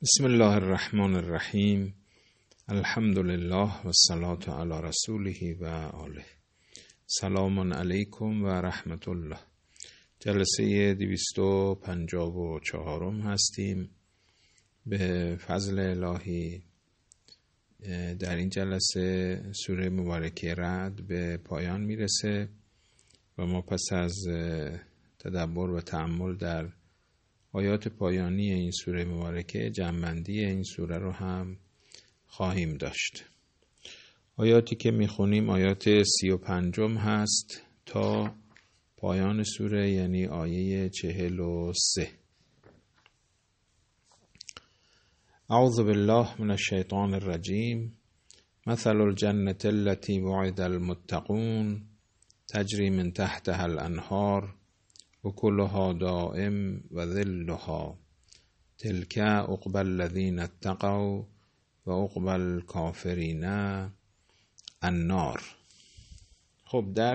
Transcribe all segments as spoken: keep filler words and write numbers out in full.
بسم الله الرحمن الرحیم. الحمد لله و الصلاة علی رسوله و آله. سلام علیکم و رحمت الله. جلسه دویست و پنجاه و چهارم هستیم. به فضل الهی در این جلسه سوره مبارکه رعد به پایان میرسه و ما پس از تدبر و تأمل در آیات پایانی این سوره مبارکه جمع‌بندی این سوره رو هم خواهیم داشت. آیاتی که میخونیم آیات سی و پنجم هست تا پایان سوره، یعنی آیه چهل و سه. اعوذ بالله من الشیطان الرجیم. مثل الجنة التي وعد المتقون تجری من تحتها الانهار اکلها دائم و ذلها تلک عقبی الذین اتقوا و عقبی الکافرین النار. خب در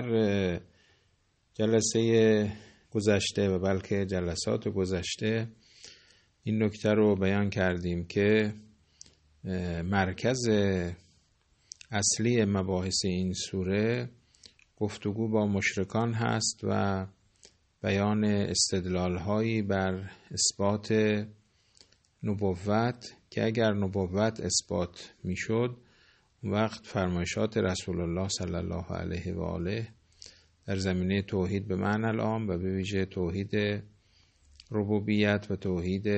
جلسه گذشته و بلکه جلسات گذشته این نکته رو بیان کردیم که مرکز اصلی مباحث این سوره گفتگو با مشرکان هست و بیان استدلال‌هایی بر اثبات نبوت که اگر نبوت اثبات میشد اون وقت فرمایشات رسول الله صلی الله علیه و آله در زمینه توحید به معنی العام و به ویژه توحید ربوبیت و توحید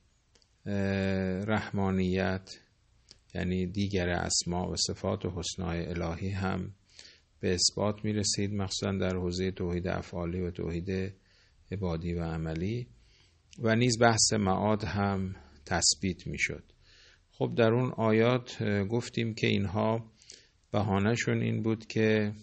رحمانیت، یعنی دیگر اسما و صفات و حسنای الهی هم به اثبات می رسید، مخصوصا در حوزه توحید افعالی و توحید عبادی و عملی، و نیز بحث معاد هم تثبیت می شد. خب در اون آیات گفتیم که اینها بهانه‌شون این بود که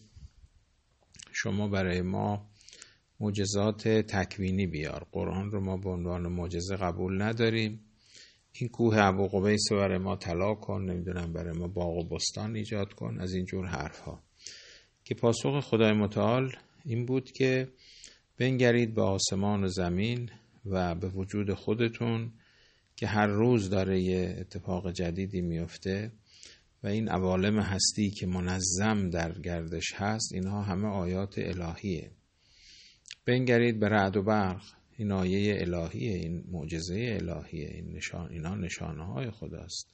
شما برای ما معجزات تکوینی بیار، قرآن رو ما به عنوان معجزه قبول نداریم، این کوه ابو قبیس برای ما طلا کن، نمیدونم برای ما باغ و بستان ایجاد کن، از این جور حرف ها. که پاسخ خدای متعال این بود که بنگرید به آسمان و زمین و به وجود خودتون که هر روز داره یه اتفاق جدیدی میفته و این عوالم هستی که منظم در گردش هست اینها همه آیات الهیه. بنگرید به رعد و برق، این آیه الهیه، این معجزه الهیه، این نشان، اینها نشانه های خداست.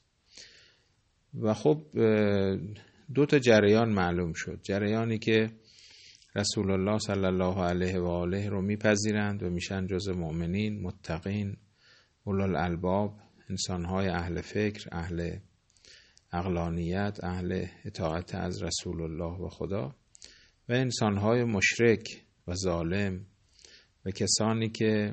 و خب دو تا جریان معلوم شد. جریانی که رسول الله صلی الله علیه و آله رو میپذیرند و میشن جز مؤمنین، متقین، اولوالالباب، انسانهای اهل فکر، اهل عقلانیت، اهل اطاعت از رسول الله و خدا، و انسانهای مشرک و ظالم و کسانی که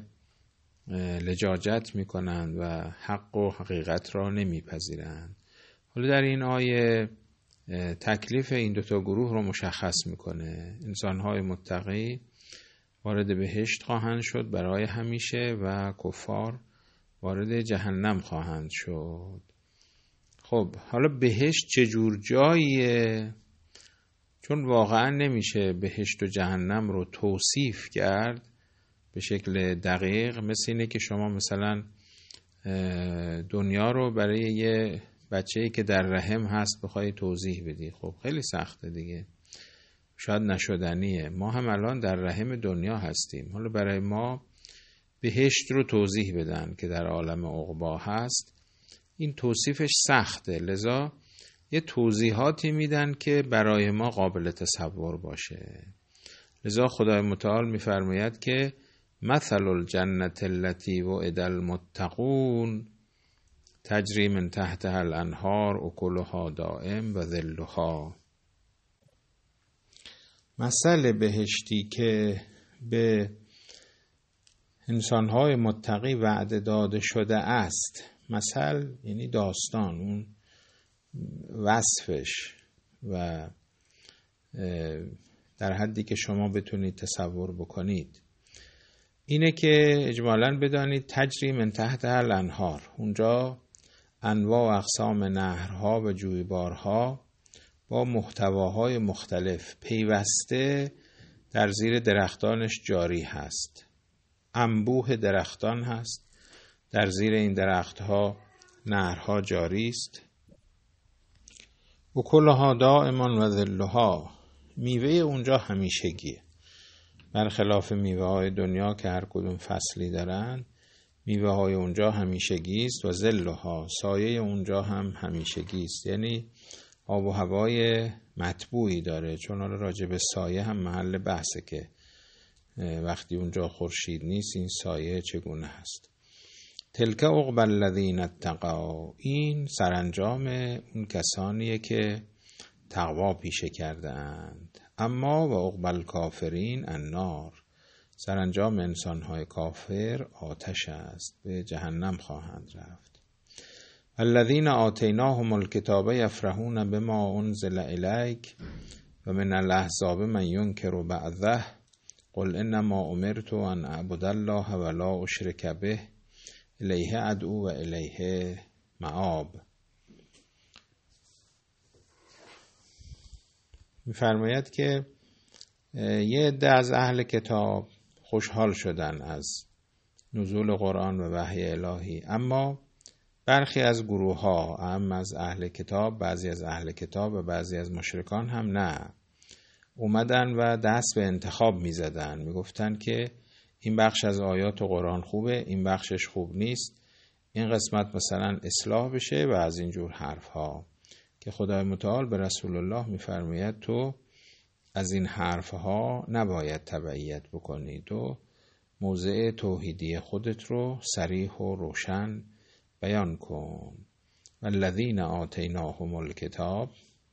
لجاجت میکنند و حق و حقیقت را نمیپذیرند. حالا در این آیه تکلیف این دوتا گروه رو مشخص میکنه. انسانهای متقی وارد بهشت خواهند شد برای همیشه و کفار وارد جهنم خواهند شد. خب حالا بهشت چجور جاییه؟ چون واقعا نمیشه بهشت و جهنم رو توصیف کرد به شکل دقیق، مثل اینه که شما مثلا دنیا رو برای یه بچه‌ای که در رحم هست بخوای توضیح بدی، خب خیلی سخته دیگه، شاید نشدنیه. ما هم الان در رحم دنیا هستیم، حالا برای ما بهشت رو توضیح بدن که در عالم عقبا هست، این توصیفش سخته، لذا یه توضیحاتی میدن که برای ما قابل تصور باشه. لذا خدای متعال میفرماید که مثل الجنة التي وعد المتقون تجری من تحتها الانهار اکلها دائم و ذلها. مثل بهشتی که به انسانهای متقی وعده داده شده است، مثل یعنی داستان، اون وصفش و در حدی که شما بتونید تصور بکنید، اینه که اجمالاً بدانید تجری من تحتها الانهار، اونجا انواع و اقسام نهرها و جویبارها با محتواهای مختلف پیوسته در زیر درختانش جاری هست. انبوه درختان هست، در زیر این درختها نهرها جاری است. اکلها دائما و ظلها، میوه اونجا همیشگیه، برخلاف میوه های دنیا که هر کدوم فصلی دارن. میوه های اونجا همیشگی است و ظلها، سایه اونجا هم همیشگی است، یعنی آب و هوای مطبوعی داره. چون حالا راجع به سایه هم محل بحثه که وقتی اونجا خورشید نیست این سایه چگونه هست. تلک عقبی الذین اتقوا، این سرانجام اون کسانیه که تقوا پیشه کرده اند. اما و عقبی الکافرین النار، سرانجام انسان‌های کافر آتش است، به جهنم خواهند رفت. الذین آتیناهم الکتاب یفرحون بما انزل الیک و من الاحزاب من ینکر بعضه قل انما امرت ان اعبد الله ولا اشرک به الیه ادعو و الیه مآب. می‌فرماید که یه عده از اهل کتاب خوشحال شدن از نزول قرآن و وحی الهی، اما برخی از گروه ها، هم از اهل کتاب، بعضی از اهل کتاب و بعضی از مشرکان هم نه، اومدن و دست به انتخاب می زدن، می گفتن که این بخش از آیات قرآن خوبه، این بخشش خوب نیست، این قسمت مثلا اصلاح بشه و از اینجور حرف ها، که خدای متعال به رسول الله می فرماید تو از این حرف ها نباید تبعیت بکنی، تو موضع توحیدی خودت رو صریح و روشن بیان کن. والذین آتیناهم الکتاب،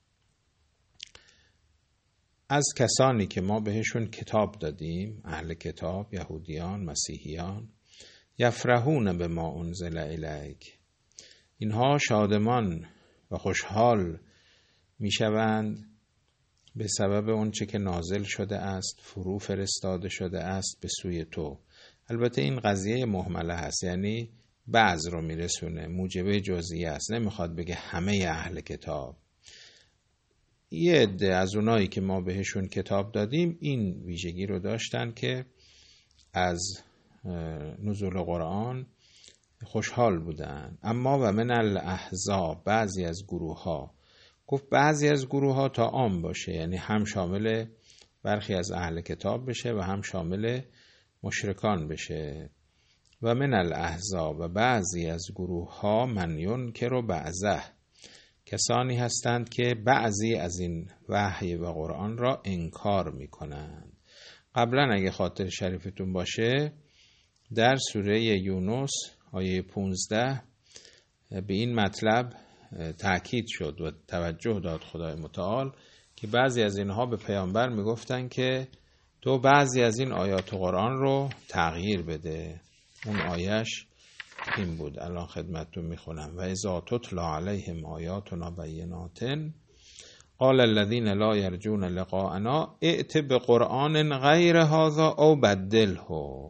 از کسانی که ما بهشون کتاب دادیم، اهل کتاب، یهودیان، مسیحیان، یفرحون بما انزل الیک، اینها شادمان و خوشحال میشوند به سبب اون چه که نازل شده است، فرو فرستاده شده است به سوی تو. البته این قضیه مهمله هست، یعنی بعض رو میرسونه، موجبه جزئیه است، نمیخواد بگه همه اهل کتاب. یه عده از اونایی که ما بهشون کتاب دادیم این ویژگی رو داشتن که از نزول قرآن خوشحال بودن. اما و من الاحزاب، بعضی از گروه ها، گفت بعضی از گروه ها تا عام باشه، یعنی هم شامل برخی از اهل کتاب بشه و هم شامل مشرکان بشه. و من الاحزاب، و بعضی از گروه ها من ینکر بعضه، کسانی هستند که بعضی از این وحی و قرآن را انکار می کنند. قبلا اگه خاطر شریفتون باشه در سوره یونس آیه پونزده به این مطلب تأکید شد و توجه داد خدای متعال که بعضی از اینها به پیامبر میگفتن که تو بعضی از این آیات قرآن رو تغییر بده. اون آیش این بود، الان خدمتتون میخونم: و اذا تتلی علیهم آیاتنا بینات قال الذین لا یرجون لقاءنا ائت بقرآن غیر هذا او بدله،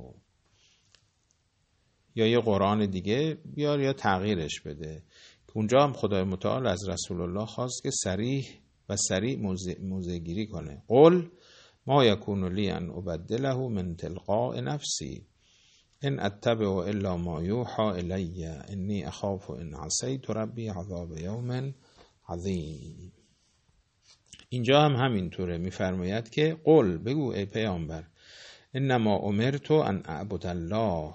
یا یه قرآن دیگه بیار یا تغییرش بده. که اونجا هم خدای متعال از رسول الله خواست که صریح و سریع موضع گیری کنه. قل ما یکون لی ان ابدله من تلقاء نفسی ان اتبع الا ما یوحى الی انی اخاف ان عصیت ربی عذاب یوم عظیم. اینجا هم همینطوره، میفرماید که قل، بگو ای پیامبر، انما امرت ان اعبد الله،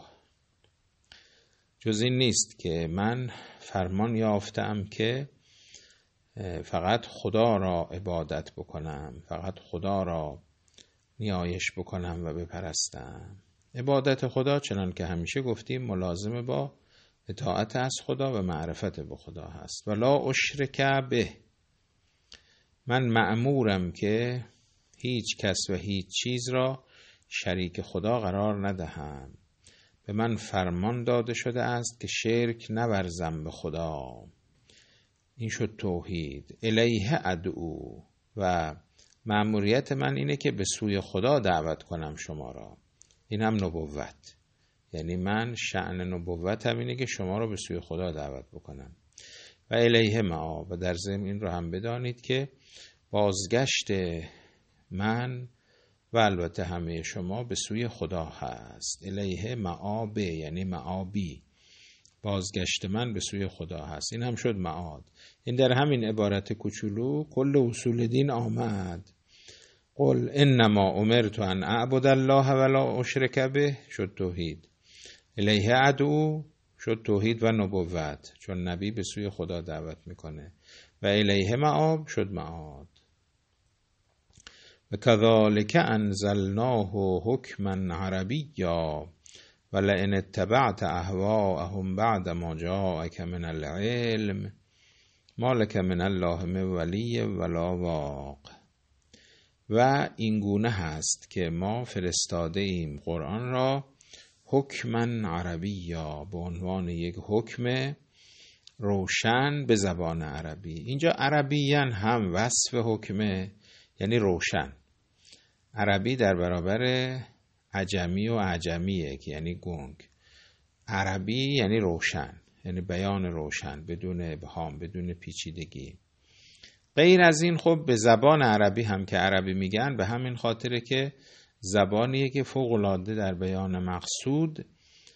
جز این نیست که من فرمان یافتم که فقط خدا را عبادت بکنم، فقط خدا را نیایش بکنم و بپرستم. عبادت خدا چنان که همیشه گفتیم ملازم با اطاعت از خدا و معرفت به خدا هست. ولا اشرک به، من مأمورم که هیچ کس و هیچ چیز را شریک خدا قرار ندهم. به من فرمان داده شده است که شرک نورزم به خدا. این شد توحید. الیه ادعو، و مأموریت من اینه که به سوی خدا دعوت کنم شما را. این هم نبوت، یعنی من شأن نبوتم اینه که شما را به سوی خدا دعوت بکنم. و الیه مآب، و در ضمن این رو هم بدانید که بازگشت من و البته همه شما به سوی خدا هست. الیه مآب یعنی مآبی، بازگشت من به سوی خدا هست. این هم شد معاد. این در همین عبارت کوچولو کل اصول دین آمد. قل انما امرت ان اعبد الله ولا اشرک به، شد توحید. الیه ادعو، شد توحید و نبوت، چون نبی به سوی خدا دعوت میکنه. و الیه مآب، شد معاد. و کذالک انزلناه حکما عربیا ولئن اتبعت اهواءهم بعد ما جاءک من العلم ما لک من الله من ولی ولا واق. و این گونه هست که ما فرستاده ایم قرآن را حکما عربیا، به عنوان یک حکم روشن به زبان عربی. اینجا عربیان هم وصف حکمه، یعنی روشن. عربی در برابر عجمی و اعجمیه که یعنی گنگ. عربی یعنی روشن، یعنی بیان روشن، بدون ابهام، بدون پیچیدگی. غیر از این خب به زبان عربی هم که عربی میگن به همین خاطره که زبانیه که فوق‌العاده در بیان مقصود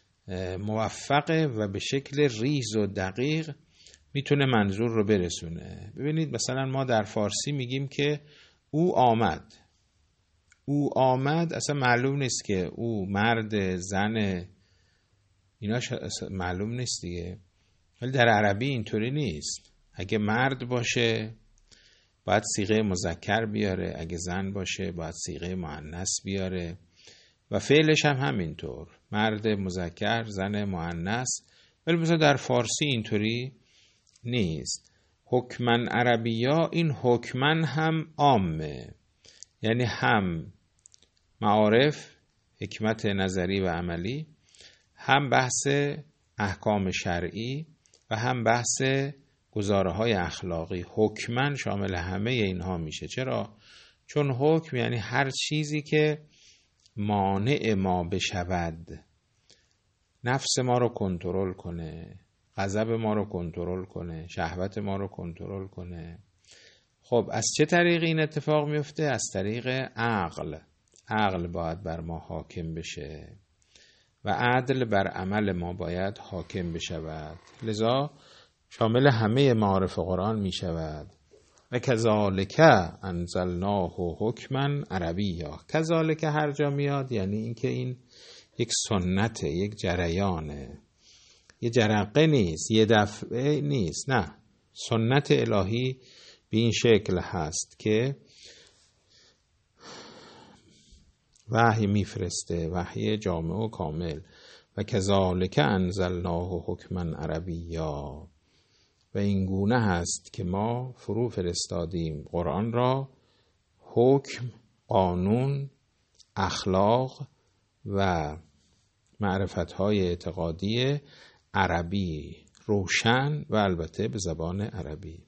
موفقه و به شکل ریز و دقیق میتونه منظور رو برسونه. ببینید مثلا ما در فارسی میگیم که او آمد. او آمد اصلا معلوم نیست که او مرد، زن، اینا معلوم نیست دیگه. ولی در عربی اینطوری نیست. اگه مرد باشه باید صیغه مذکر بیاره، اگه زن باشه باید صیغه مؤنث بیاره و فعلش هم همینطور، مرد مذکر، زن مؤنث. ولی مثلا در فارسی اینطوری نیست. حکمن عربیا، این حکمن هم عامه، یعنی هم معارف، حکمت نظری و عملی، هم بحث احکام شرعی و هم بحث گزاره های اخلاقی. حکمن شامل همه اینها میشه. چرا؟ چون حکم یعنی هر چیزی که مانع ما بشود، نفس ما رو کنترل کنه، غضب ما رو کنترل کنه، شهوت ما رو کنترل کنه. خب از چه طریق این اتفاق میفته؟ از طریق عقل. عقل باید بر ما حاکم بشه و عدل بر عمل ما باید حاکم بشود. لذا شامل همه معارف قرآن می شود. و کذالک انزلناه حکما عربیا. کذالک هر جا میاد یعنی اینکه این یک سنته، یک جریانه، یه جرقه نیست، یه دفعه نیست، نه، سنت الهی به این شکل هست که وحی میفرسته، وحی جامع و کامل. و کذالک انزلناه حکما عربیا، و این گونه هست که ما فرو فرستادیم قرآن را حکم، قانون، اخلاق و معرفت‌های اعتقادی عربی، روشن و البته به زبان عربی.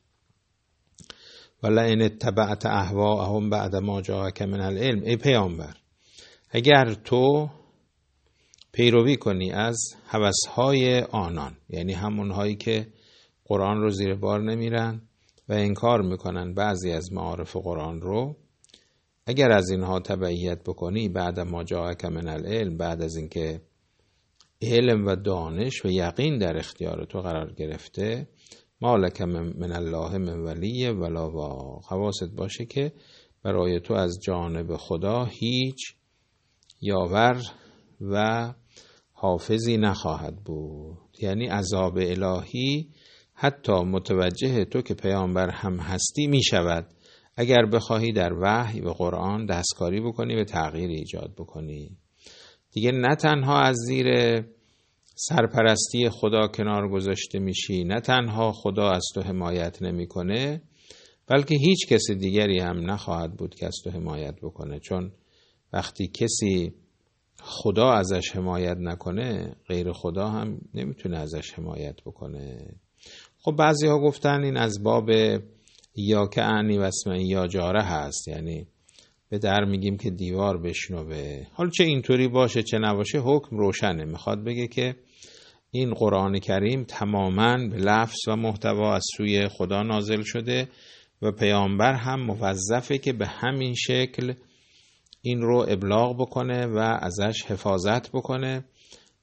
ولئن اتبعت اهواءهم بعد ما جاءک من العلم. ای پیامبر، اگر تو پیروی کنی از هوس‌های آنان، یعنی همونهایی که قرآن رو زیر بار نمیرن و انکار میکنن بعضی از معارف قرآن رو، اگر از اینها تبعیت بکنی بعد ما جاءک من العلم، بعد از اینکه علم و دانش و یقین در اختیار تو قرار گرفته، ما لک من الله من ولی ولا واق. حواست باشه که برای تو از جانب خدا هیچ یاور و حافظی نخواهد بود. یعنی عذاب الهی حتی متوجه تو که پیامبر هم هستی می شود اگر بخواهی در وحی و قرآن دستکاری بکنی و تغییر ایجاد بکنی. دیگه نه تنها از زیر سرپرستی خدا کنار گذاشته میشی، نه تنها خدا از تو حمایت نمیکنه، بلکه هیچ کسی دیگری هم نخواهد بود که از تو حمایت بکنه. چون وقتی کسی خدا ازش حمایت نکنه، غیر خدا هم نمیتونه ازش حمایت بکنه. خب بعضی ها گفتن این از باب یا که انی و اسم یا جاره هست، یعنی به در میگیم که دیوار بشنوه. حالا چه اینطوری باشه چه نباشه، حکم روشنه. میخواد بگه که این قرآن کریم تماماً به لفظ و محتوا از سوی خدا نازل شده و پیامبر هم موظفه که به همین شکل این رو ابلاغ بکنه و ازش حفاظت بکنه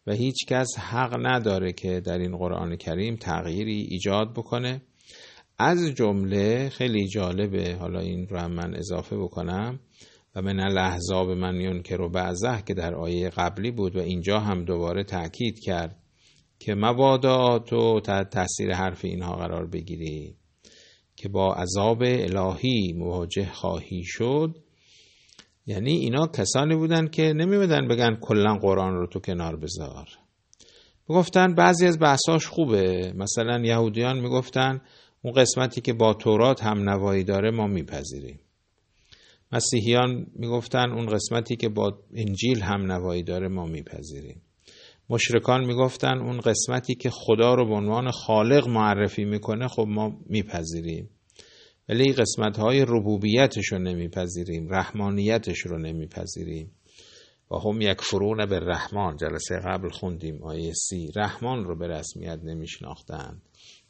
و هیچ کس حق نداره که در این قرآن کریم تغییری ایجاد بکنه. از جمله خیلی جالبه، حالا این رو هم من اضافه بکنم، و من الاحزاب من ینکر بعضه که در آیه قبلی بود و اینجا هم دوباره تأکید کرد که مبادا تو تحت تاثیر حرف اینها قرار بگیری که با عذاب الهی مواجه خواهی شد. یعنی اینا کسانی بودن که نمی‌بودن بگن کلا قرآن رو تو کنار بذار، میگفتن بعضی از بحثاش خوبه. مثلا یهودیان میگفتن اون قسمتی که با تورات هم نوایی داره ما میپذیریم. مسیحیان میگفتن اون قسمتی که با انجیل هم نوایی داره ما میپذیریم. مشرکان میگفتن اون قسمتی که خدا رو به عنوان خالق معرفی میکنه خب ما میپذیریم، ولی قسمت‌های ربوبیتش رو نمیپذیریم، رحمانیتش رو نمیپذیریم. و هم یکفرون به رحمان، جلسه قبل خوندیم آیه سی، رحمان رو به رسمیت نمیشناختند.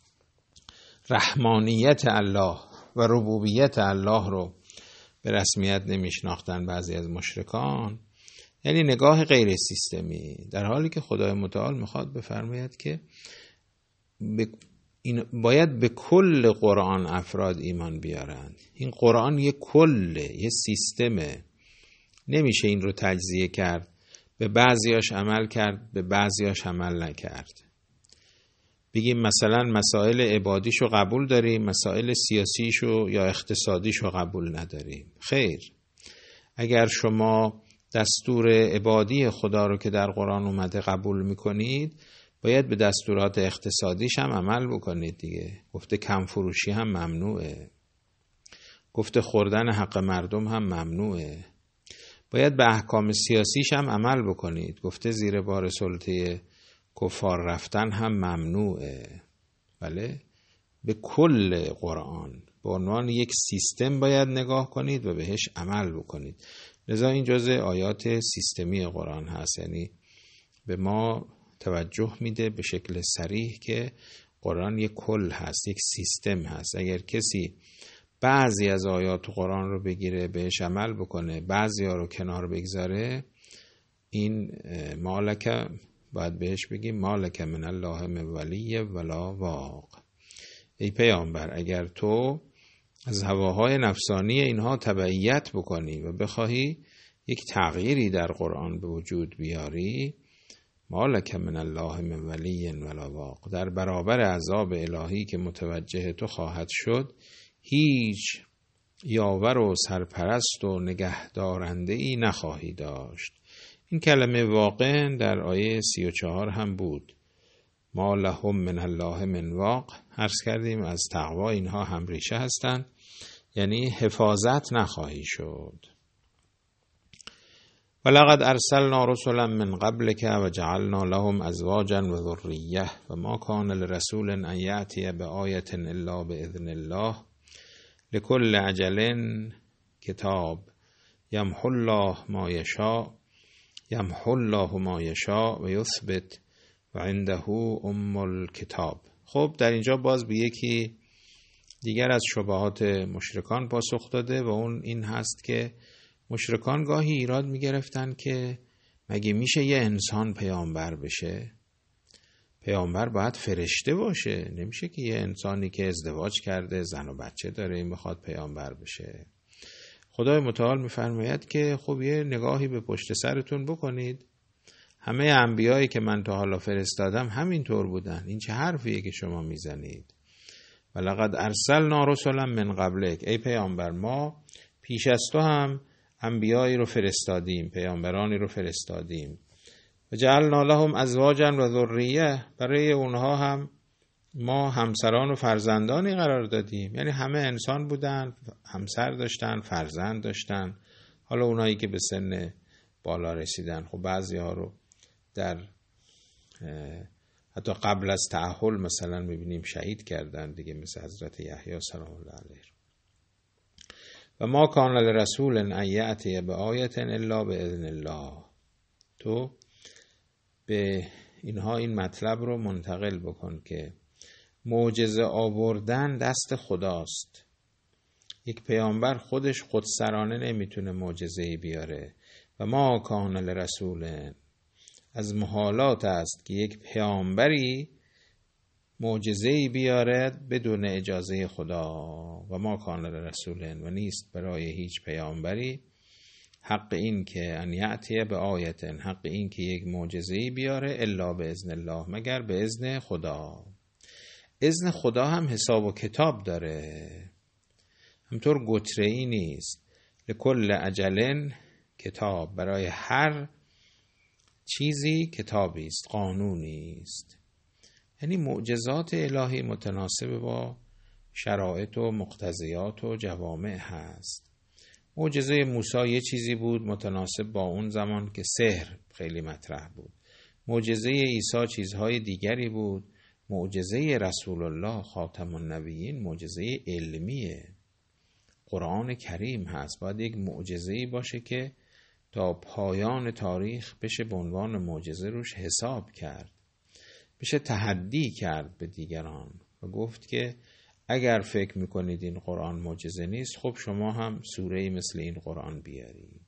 رحمانیت الله و ربوبیت الله رو به رسمیت نمیشناختن بعضی از مشرکان. یعنی نگاه غیر سیستمی، در حالی که خدای متعال میخواد بفرماید که این باید به کل قرآن افراد ایمان بیارند. این قرآن یه کله، یه سیستمه، نمیشه این رو تجزیه کرد، به بعضیاش عمل کرد به بعضیاش عمل نکرد. بگیم مثلا مسائل عبادیشو قبول داریم، مسائل سیاسیشو یا اقتصادیشو قبول نداریم. خیر، اگر شما دستور عبادی خدا رو که در قرآن اومده قبول میکنید، باید به دستورات اقتصادیش هم عمل بکنید دیگه. گفته کم فروشی هم ممنوعه، گفته خوردن حق مردم هم ممنوعه. باید به احکام سیاسیش هم عمل بکنید، گفته زیر بار سلطه کفار رفتن هم ممنوعه. بله، به کل قرآن به عنوان یک سیستم باید نگاه کنید و بهش عمل بکنید. لذا این جزء آیات سیستمی قرآن هست، یعنی به ما توجه میده به شکل صریح که قرآن یک کل هست، یک سیستم هست. اگر کسی بعضی از آیات قرآن رو بگیره بهش عمل بکنه، بعضی ها رو کنار بگذاره، این مالک، باید بهش بگیم مالک من الله من ولی ولا واق. ای پیامبر، اگر تو از هواهای نفسانی اینها تبعیت بکنی و بخواهی یک تغییری در قرآن به وجود بیاری، مالک من الله من ولی ولا واق، در برابر عذاب الهی که متوجه تو خواهد شد، هیچ یاور و سرپرست و نگهدارنده ای نخواهی داشت. این کلمه واقع در آیه سی و چهار هم بود، ما لهم من الله من واق. عرض کردیم از تقوا اینها هم ریشه هستند، یعنی حفاظت نخواهی شد. ولقد ارسلنا رسلا من قبلك وجعلنا لهم ازواجا وذريه وما كان لرسول ان ياتي بآية الا باذن الله لكل اجل کتاب یمحو الله ما یشاء یمحو الله ما یشاء و یثبت و عنده ام الکتاب. خب در اینجا باز به یکی دیگر از شبهات مشرکان پاسخ داده و اون این هست که مشرکان گاهی ایراد میگرفتن که مگه میشه یه انسان پیامبر بشه؟ پیامبر باید فرشته باشه، نمیشه که یه انسانی که ازدواج کرده زن و بچه داره این بخواد پیامبر بشه. خدای متعال میفرماید که خب یه نگاهی به پشت سرتون بکنید، همه انبیایی که من تا حالا فرستادم همین طور بودن، این چه حرفیه که شما میزنید؟ ولقد ارسلنا رسلا من قبلک، ای پیامبر ما پیش از تو هم انبیایی رو فرستادیم، پیامبرانی رو فرستادیم. و جعلنا لهم ازواجا و ذریه، برای اونها هم ما همسران و فرزندانی قرار دادیم. یعنی همه انسان بودن، همسر داشتن، فرزند داشتن. حالا اونایی که به سن بالا رسیدن، خب بعضی ها رو در حتی قبل از تأهل مثلا میبینیم شهید کردن دیگه، مثل حضرت یحیی سلام الله علیه. و ما کان لرسول ان یأتی بآیة الا باذن الله. تو به اینها این مطلب رو منتقل بکن که معجزه آوردن دست خداست. یک پیامبر خودش خودسرانه نمیتونه معجزه‌ای بیاره. و ما کان لرسول، از محالات است که یک پیامبری معجزه‌ای بیارد بدون اجازه خدا. و ما کان لرسول، و نیست برای هیچ پیامبری حق این که ان یأتی به آیت، حق این که یک معجزه‌ای بیاره الا به اذن الله، مگر به اذن خدا. اذن خدا هم حساب و کتاب داره، همطور گتره‌ای نیست. لکل اجل کتاب، برای هر چیزی کتابی است، قانونی است. یعنی معجزات الهی متناسب با شرایط و مقتضیات و جوامع هست. معجزه موسی یه چیزی بود متناسب با اون زمان که سحر خیلی مطرح بود. معجزه عیسی چیزهای دیگری بود. معجزه رسول الله خاتم النبیین معجزه علمیه، قرآن کریم هست. باید یک معجزه‌ای باشه که تا پایان تاریخ بشه به عنوان معجزه روش حساب کرد، بشه تحدی کرد به دیگران و گفت که اگر فکر میکنید این قرآن معجزه نیست، خب شما هم سوره‌ای مثل این قرآن بیارید.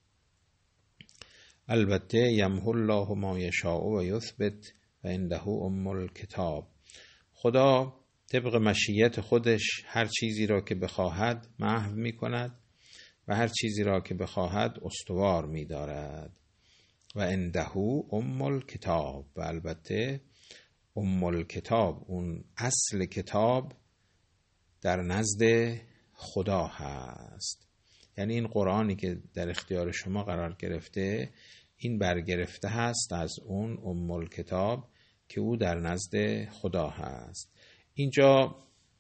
البته یمحو الله ما یشاء و یثبت و عنده ام الکتاب. خدا طبق مشیت خودش هر چیزی را که بخواهد محو میکند و هر چیزی را که بخواهد استوار می‌دارد. و عنده ام الکتاب، و البته ام الکتاب، اون اصل کتاب در نزد خدا هست. یعنی این قرآنی که در اختیار شما قرار گرفته، این برگرفته هست از اون ام الکتاب که او در نزد خدا هست. اینجا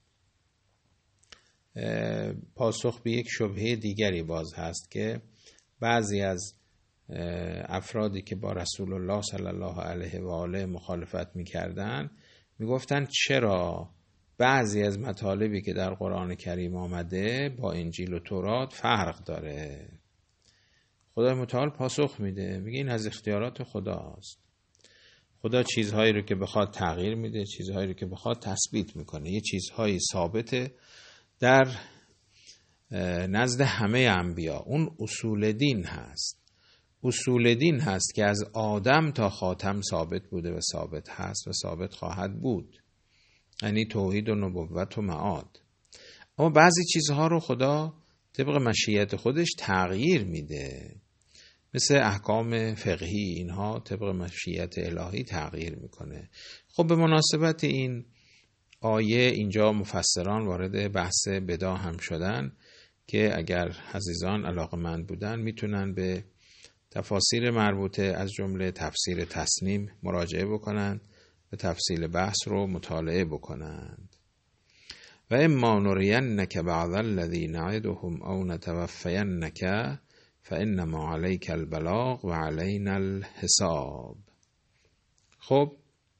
پاسخ به یک شبهه دیگری باز هست که بعضی از افرادی که با رسول الله صلی الله علیه و آله مخالفت می‌کردند میگفتن چرا بعضی از مطالبی که در قرآن کریم آمده با انجیل و تورات فرق داره. خدای متعال پاسخ میده، میگه این از اختیارات خداست. خدا چیزهایی رو که بخواد تغییر میده، چیزهایی رو که بخواد تثبیت میکنه. یه چیزهایی ثابته در نزد همه انبیا، اون اصول دین هست. اصول دین هست که از آدم تا خاتم ثابت بوده و ثابت هست و ثابت خواهد بود، یعنی توحید و نبوت و معاد. اما بعضی چیزها رو خدا طبق مشیت خودش تغییر میده، مثل احکام فقهی، اینها طبق مشیت الهی تغییر میکنه. خب به مناسبت این آیه اینجا مفسران وارد بحث بدع هم شدن که اگر عزیزان علاقه‌مند بودن میتونن به تفاسیر مربوطه از جمله تفسیر تسنیم مراجعه بکنن و تفصیل بحث رو مطالعه بکنند. و اما نرینک بعض الذی نعدهم او نتوفینک فانما علیک البلاغ و علینا الحساب. خب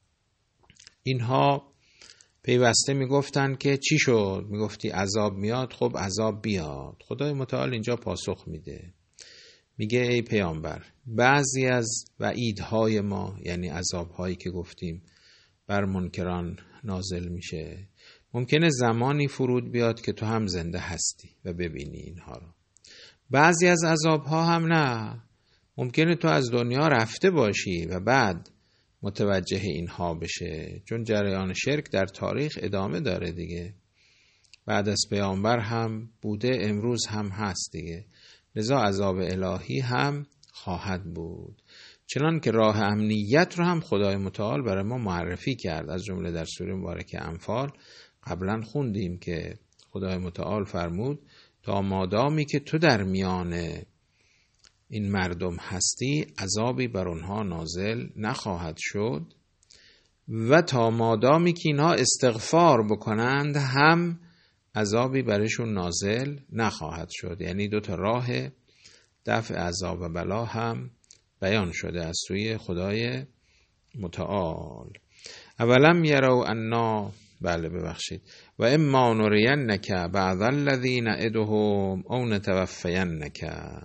اینها پیوسته میگفتن که چی شد؟ میگفتی عذاب میاد، خب عذاب بیاد. خدای متعال اینجا پاسخ میده، میگه ای پیامبر، بعضی از وعیدهای ما، یعنی عذابهایی که گفتیم بر منکران نازل میشه، ممکنه زمانی فرود بیاد که تو هم زنده هستی و ببینی اینها رو. بعضی از عذابها هم نه، ممکنه تو از دنیا رفته باشی و بعد متوجه اینها بشه، چون جریان شرک در تاریخ ادامه داره دیگه، بعد از پیامبر هم بوده، امروز هم هست دیگه. لذا عذاب الهی هم خواهد بود. چنان که راه امنیت رو هم خدای متعال برای ما معرفی کرد، از جمله در سوره مبارکه انفال قبلا خوندیم که خدای متعال فرمود تا مادامی که تو در میان این مردم هستی عذابی بر اونها نازل نخواهد شد و تا مادامی که اینها استغفار بکنند هم عذابی برشون نازل نخواهد شد. یعنی دو تا راه دفع عذاب و بلا هم بیان شده از سوی خدای متعال. اولم یرو انا، بله ببخشید، و اما نرینک بعض الذی نعدهم او نتوفینک،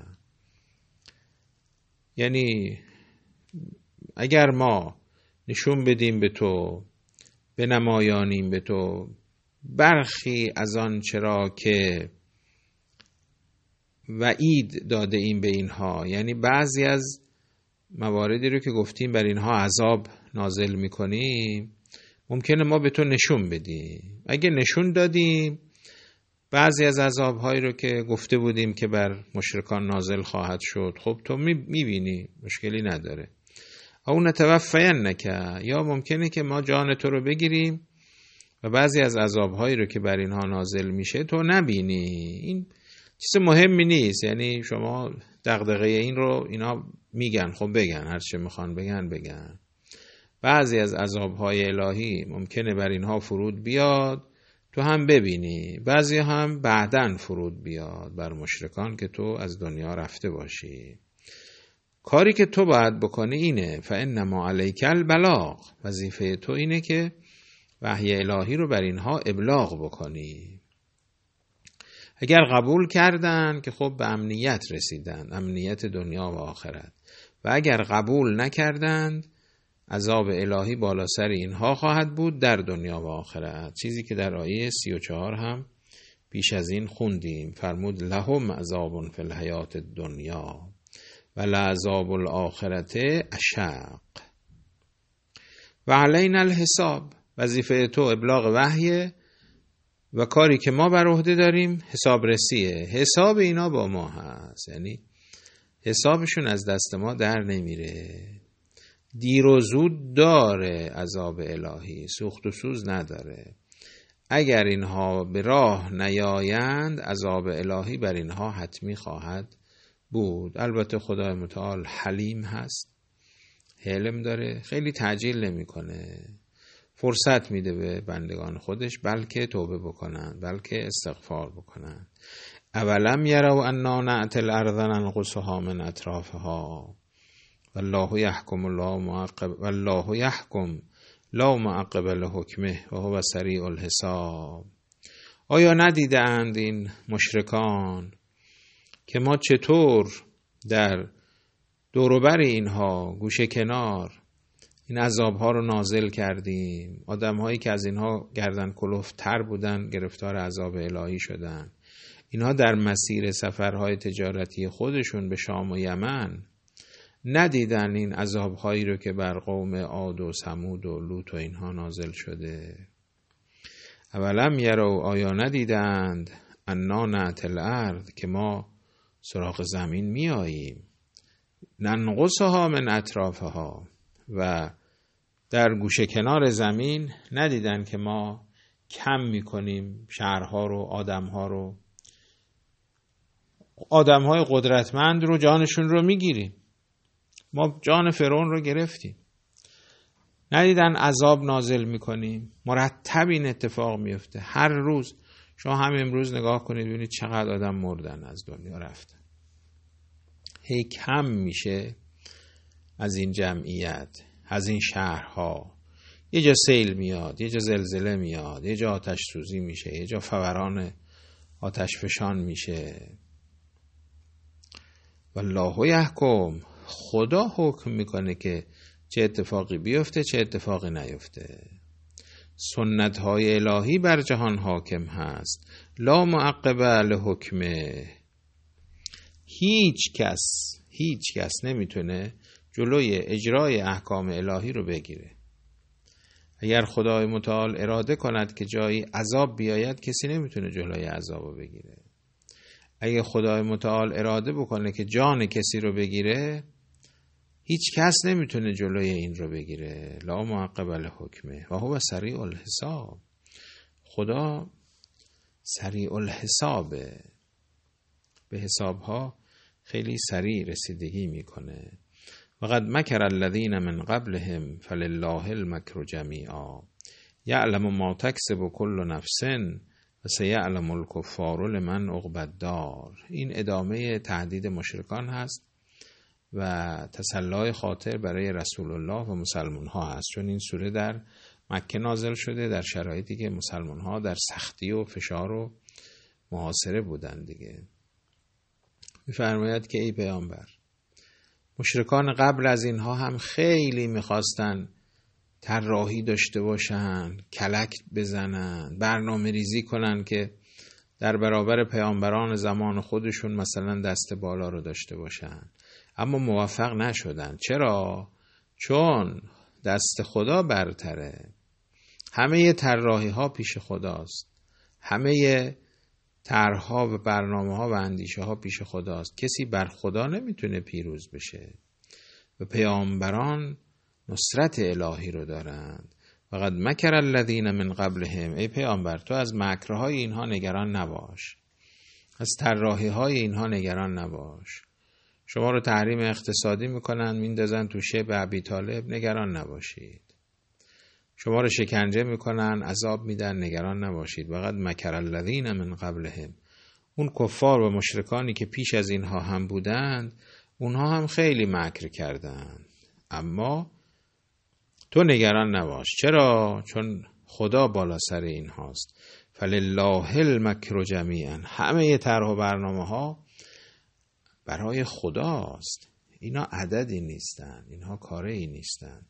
یعنی اگر ما نشون بدیم به تو، بنمایانیم به تو برخی از آن چرا که وعید داده ایم به اینها، یعنی بعضی از مواردی رو که گفتیم بر اینها عذاب نازل میکنیم ممکنه ما به تو نشون بدیم. اگه نشون دادیم بعضی از عذابهایی رو که گفته بودیم که بر مشرکان نازل خواهد شد، خب تو میبینی، مشکلی نداره. او نتوفینک، یا ممکنه که ما جان تو رو بگیریم و بعضی از عذابهایی رو که بر اینها نازل میشه تو نبینی. این چیز مهمی نیست، یعنی شما دغدغه این رو اینا میگن، خب بگن، هر چه میخوان بگن بگن. بعضی از عذابهای الهی ممکنه بر اینها فرود بیاد تو هم ببینی، بعضی هم بعدن فرود بیاد بر مشرکان که تو از دنیا رفته باشی. کاری که تو باید بکنی اینه، فانما علیک البلاغ، وظیفه تو اینه که وحی الهی رو بر اینها ابلاغ بکنی. اگر قبول کردن که خب به امنیت رسیدن، امنیت دنیا و آخرت، و اگر قبول نکردند عذاب الهی بالا سر اینها خواهد بود در دنیا و آخرت، چیزی که در آیه سی و چهار هم پیش از این خوندیم. فرمود لهم عذاب فی الحیات الدنیا و لعذاب الاخرت اشق و علینا الحساب. وظیفه تو ابلاغ وحی و کاری که ما بر عهده داریم حساب رسیه. حساب اینا با ما هست، یعنی حسابشون از دست ما در نمیره. دیر و زود داره عذاب الهی، سوخت و سوز نداره. اگر اینها به راه نیایند عذاب الهی بر اینها حتمی خواهد بود. البته خدای متعال حلیم هست، حلم داره، خیلی تعجیل نمیکنه، فرصت میده به بندگان خودش بلکه توبه بکنن، بلکه استغفار بکنن. اولم یروا انا نأتی الارض ننقصها من اطرافها والله یحکم لا معقب والله یحکم لا معقب لحکمه و هو سریع الحساب. آیا ندیدند این مشرکان که ما چطور در دوروبر اینها گوشه کنار این عذابها رو نازل کردیم؟ آدم‌هایی که از اینها گردن کلفت‌تر بودن گرفتار عذاب الهی شدن. اینها در مسیر سفرهای تجارتی خودشون به شام و یمن ندیدن این عذابهایی رو که بر قوم عاد و ثمود و لوط و اینها نازل شده. اولم یروا، آیا ندیدند انا نأتی الارض، که ما سراغ زمین میاییم، ننقصها من اطرافها، و در گوشه کنار زمین ندیدن که ما کم میکنیم شهرها رو، آدمها رو، آدمهای قدرتمند رو، جانشون رو میگیریم. ما جان فرعون رو گرفتیم. ندیدن عذاب نازل میکنیم، مرتب این اتفاق میفته هر روز. شما هم امروز نگاه کنید ببینید چقدر آدم مردن، از دنیا رفتن. هی کم میشه از این جمعیت، از این شهرها. یه جا سیل میاد، یه جا زلزله میاد، یه جا آتش سوزی میشه، یه جا فوران آتش فشان میشه. والله یحکم، خدا حکم میکنه که چه اتفاقی بیفته چه اتفاقی نیفته. سنت های الهی بر جهان حاکم هست، لا معقب لحکمه. هیچ کس هیچ کس نمیتونه جلوی اجرای احکام الهی رو بگیره. اگر خدای متعال اراده کند که جایی عذاب بیاید، کسی نمیتونه جلوی عذاب رو بگیره. اگر خدای متعال اراده بکنه که جان کسی رو بگیره، هیچ کس نمیتونه جلوی این رو بگیره. لا معقب لحکمه و هو سریع الحساب. خدا سریع الحسابه، به حسابها خیلی سریع رسیدگی میکنه. وقد مکر الذین من قبلهم فلله المکر جمیعا یعلم ما تکسب کل نفس و سیعلم الکفار لمن عقبی الدار. این ادامه تهدید مشرکان هست و تسلی خاطر برای رسول الله و مسلمان ها هست، چون این سوره در مکه نازل شده در شرایطی که مسلمان ها در سختی و فشار و محاصره بودن دیگه. می‌فرماید که ای پیامبر، مشرکان قبل از اینها هم خیلی میخواستن طراحی داشته باشن، کلک بزنن، برنامه ریزی کنن که در برابر پیامبران زمان خودشون مثلا دست بالا رو داشته باشن. اما موفق نشدن. چرا؟ چون دست خدا برتره. همه طراحی ها پیش خداست، همه طرح‌ها و برنامه‌ها و اندیشه‌ها پیش خداست. کسی بر خدا نمیتونه پیروز بشه. و پیامبران نصرت الهی رو دارند. فقط مکر الذین من قبلهم. ای پیامبر تو از مکرهای اینها نگران نباش، از طراحی‌های اینها نگران نباش. شما رو تحریم اقتصادی میکنن، میندازن تو شعب ابی طالب، نگران نباشید. شما رو شکنجه میکنن، عذاب میدن، نگران نباشید. فقط مکر الذین من قبلهم. اون کفار و مشرکانی که پیش از اینها هم بودند، اونها هم خیلی مکر کردند، اما تو نگران نباش. چرا؟ چون خدا بالا سر این هاست. فلله المکر جمیعا. همه طرح و برنامه ها برای خداست. اینا عددی نیستن، اینها کاری نیستن.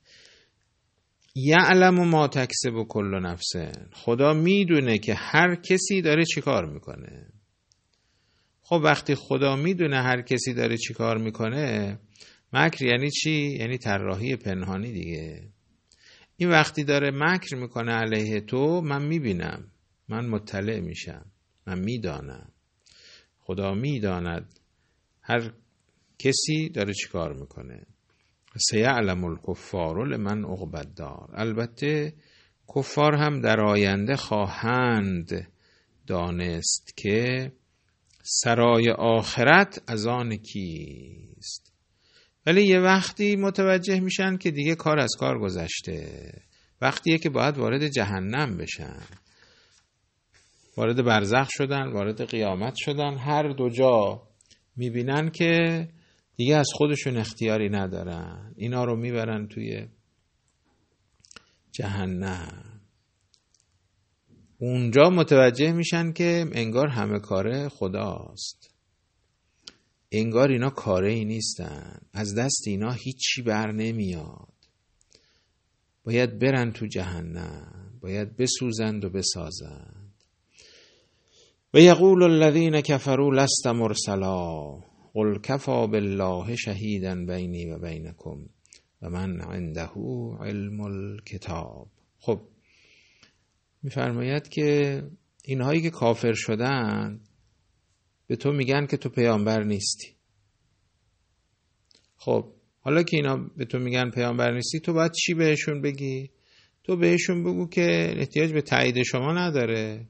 یعلم ما تکسب کل نفس. خدا میدونه که هر کسی داره چی کار میکنه. خب وقتی خدا میدونه هر کسی داره چی کار میکنه، مکر یعنی چی؟ یعنی طراحی پنهانی دیگه. این وقتی داره مکر میکنه علیه تو، من میبینم، من مطلع میشم، من میدانم. خدا میداند هر کسی داره چی کار میکنه. سیعلم الکفار لمن عقبی الدار. البته کفار هم در آینده خواهند دانست که سرای آخرت از آن کیست. ولی یه وقتی متوجه میشن که دیگه کار از کار گذشته. وقتیه که باید وارد جهنم بشن. وارد برزخ شدن، وارد قیامت شدن، هر دو جا میبینن که دیگه از خودشون اختیاری ندارن. اینا رو میبرن توی جهنم. اونجا متوجه میشن که انگار همه کاره خداست. انگار اینا کاره ای نیستن. از دست اینا هیچی بر نمیاد. باید برن تو جهنم. باید بسوزند و بسازند. و یقول الذین کفروا لست مرسلا قل کفی بالله شهیدا بینی و بینکم و من عنده علم الکتاب. خب میفرماید که اینهایی که کافر شدن به تو میگن که تو پیامبر نیستی. خب حالا که اینا به تو میگن پیامبر نیستی، تو باید چی بهشون بگی؟ تو بهشون بگو که احتیاج به تایید شما نداره.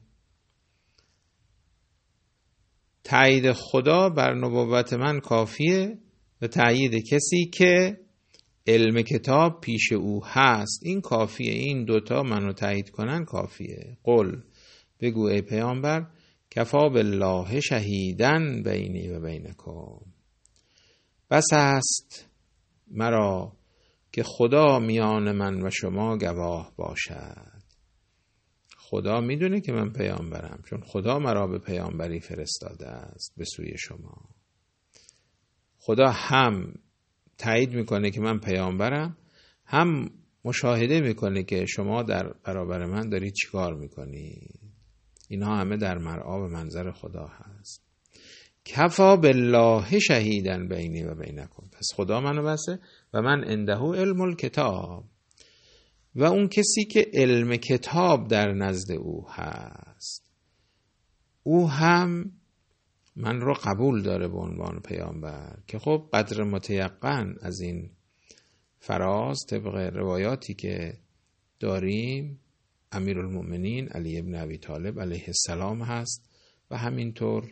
تایید خدا بر نبوت من کافیه و تایید کسی که علم کتاب پیش او هست این کافیه. این دوتا منو تایید کنن کافیه. قل بگو ای پیامبر کفا بالله شهیدن بینی و بینکم. بس است مرا که خدا میان من و شما گواه باشد. خدا میدونه که من پیامبرم، چون خدا مرا به پیامبری فرستاده است به سوی شما. خدا هم تایید میکنه که من پیامبرم، هم مشاهده میکنه که شما در برابر من دارید چیکار میکنید. اینها همه در مرآب منظر خدا هست. کفا بالله شهیدن بینی و بینکم. پس خدا منو بسه و من عنده علم الکتاب. و اون کسی که علم کتاب در نزد او هست، او هم من رو قبول داره به عنوان پیامبر. که خب قدر متیقن از این فراز طبق روایاتی که داریم امیرالمؤمنین علی ابن ابی طالب علیه السلام هست و همینطور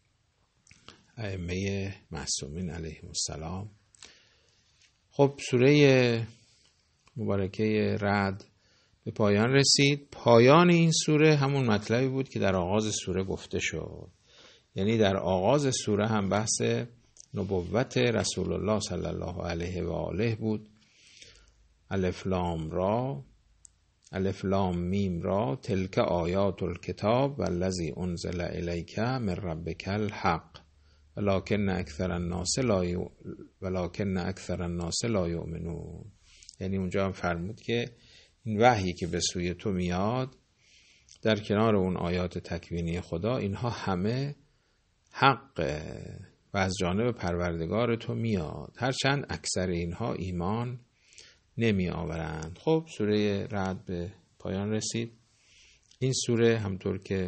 ائمه معصومین علیهم السلام. خب سوره مبارکه رعد به پایان رسید. پایان این سوره همون مطلبی بود که در آغاز سوره گفته شد. یعنی در آغاز سوره هم بحث نبوت رسول الله صلی الله علیه و آله بود. الف لام را الف لام میم را تلک آیات الکتاب والذی انزل الیک من ربک الحق ولکن اکثر الناس لا ی... ولکن اکثر الناس لا یؤمنون. یعنی اونجا هم فرمود که این وحیی که به سوی تو میاد در کنار اون آیات تکوینی خدا، اینها همه حقه و از جانب پروردگار تو میاد، هرچند اکثر اینها ایمان نمی آورند. خب سوره رعد به پایان رسید. این سوره همطور که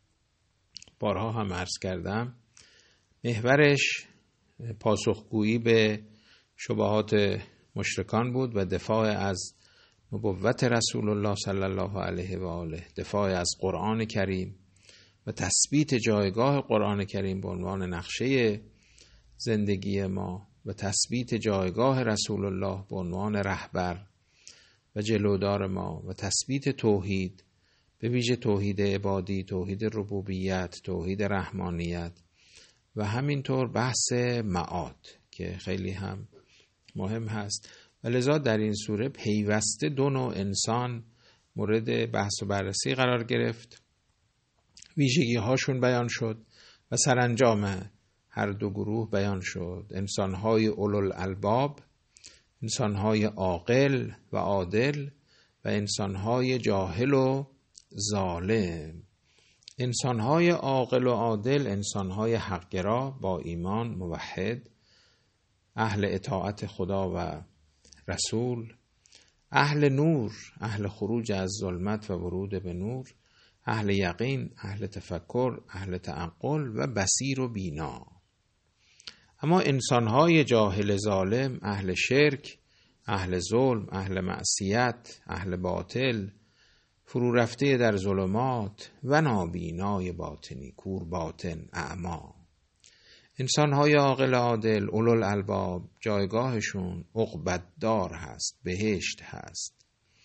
بارها هم عرض کردم محورش پاسخگویی به شبهات مشرکان بود و دفاع از نبوت رسول الله صلی الله علیه و آله، دفاع از قرآن کریم و تثبیت جایگاه قرآن کریم به عنوان نقشه زندگی ما و تثبیت جایگاه رسول الله به عنوان رهبر و جلودار ما و تثبیت توحید، به ویژه توحید عبادی، توحید ربوبیت، توحید رحمانیت و همینطور بحث معاد که خیلی هم مهم هست. و لذا در این سوره پیوسته دو نوع انسان مورد بحث و بررسی قرار گرفت، ویژگی هاشون بیان شد و سرانجام هر دو گروه بیان شد. انسانهای اولوالالباب، انسانهای عاقل و عادل و انسانهای جاهل و ظالم. انسانهای عاقل و عادل انسانهای حق‌گرا با ایمان، موحد، اهل اطاعت خدا و رسول، اهل نور، اهل خروج از ظلمت و ورود به نور، اهل یقین، اهل تفکر، اهل تعقل و بصیر و بینا. اما انسانهای جاهل ظالم، اهل شرک، اهل ظلم، اهل معصیت، اهل باطل، فرو رفته در ظلمات و نابینای باطنی، کور باطن، اعما. انسانهای عاقل عادل، اولوالالباب، جایگاهشون عقبت دار هست، بهشت هست.